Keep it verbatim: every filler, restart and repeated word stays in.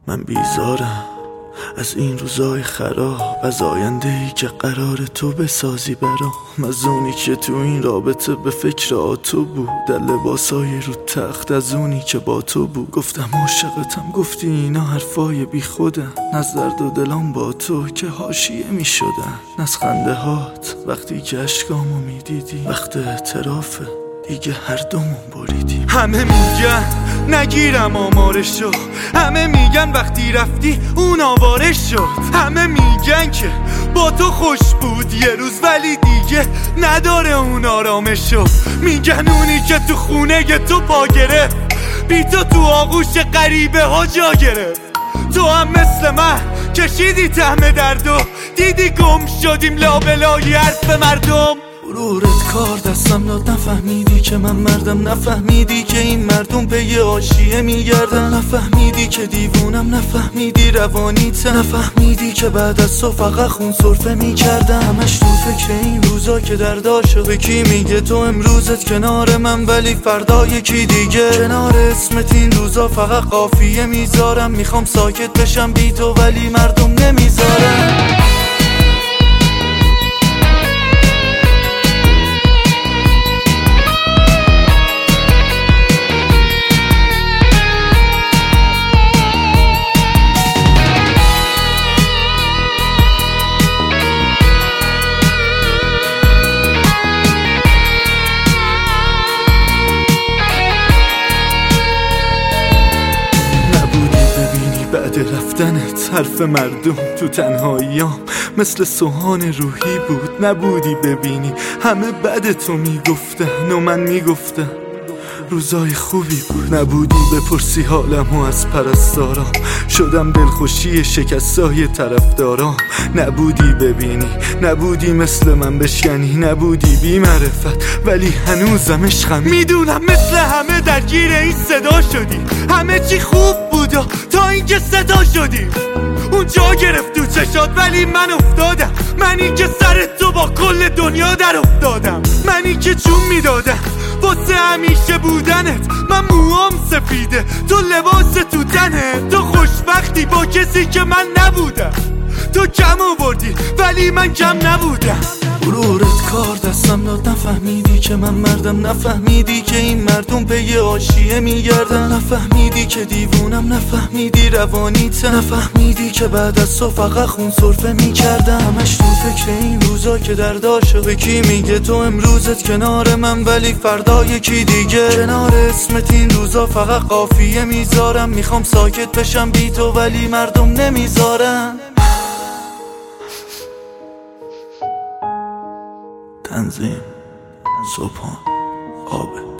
من بیزارم از این روزای خراب، از آینده‌ای که قرار تو بسازی برام، از اونی که تو این رابطه به فکر آتو بود، در لباسای رو تخت از اونی که با تو بود. گفتم عاشقتم، گفتی اینا حرفای بی خودن، از درد و دلام با تو که حاشیه می شدن، از خنده هات وقتی که اشکامو می دیدی، وقت اعترافه دیگه هر دومون بریدیم. همه میگن نگیرم آمارشو، همه میگن وقتی رفتی اون آوارش شد، همه میگن که با تو خوش بود یه روز ولی دیگه نداره اون آرامشو، میگن اونی که تو خونه تو پا گرفت، بی تو تو آغوش غریبه ها جا گرفت. تو هم مثل من کشیدی طعم درد و دیدی گم شدیم لابلای حرف مردم. غرورت کار دستم داد، نفهمیدی که من مردم، نفهمیدی که این مردم به یه حاشیه میگردن، نفهمیدی که دیوونم، نفهمیدی روانیتم، نفهمیدی که بعد از تو فقط خون سرفه میکردم. همش تو فکر این روزا که درداشو به کی میگه، تو امروزت کنار من ولی فردا یکی دیگه. کنار اسمت این روزا فقط قافیه میذارم، میخوام ساکت بشم بی تو ولی مردم نمیذارم. بعد رفتنت حرف مردم تو تنهاییام مثل سوهان روحی بود، نبودی ببینی همه بعد تو میگفتن و من میگفتم روزای خوبی بود، نبودی بپرسی حالمو از پرستارام، شدم دلخوشی شکستای طرفدارام، نبودی ببینی، نبودی مثل من بشکنی، نبودی بی معرفت ولی هنوزم عشقم. میدونم مثل همه درگیر این صدا شدی، همه چی خوب بود و تا اینکه صدا شدی، اون جا گرفت تو چشات ولی من افتادم، منی که سر تو با کل دنیا در افتادم، منی که جون میدادم واسه همیشه بودنت، من موام سفیده تو لباس تو تنت، تو خوشبختی با کسی که من نبودم، تو کم آوردی ولی من کم نبودم. غرورت کار دستم داد، نفهمیدی که من مردم، نفهمیدی که این مردم به یه حاشیه میگردن، نفهمیدی که دیوونم، نفهمیدی روانیتم، نفهمیدی که بعد از تو فقط خون سرفه میکردم. همش تو فکر این روزا که درداشو به کی میگه، تو امروزت کنار من ولی فردا یکی دیگه. کنار اسمت این روزا فقط قافیه میذارم، میخوام ساکت بشم بی تو ولی مردم نمیذارن. تنظیم صبحان آبه.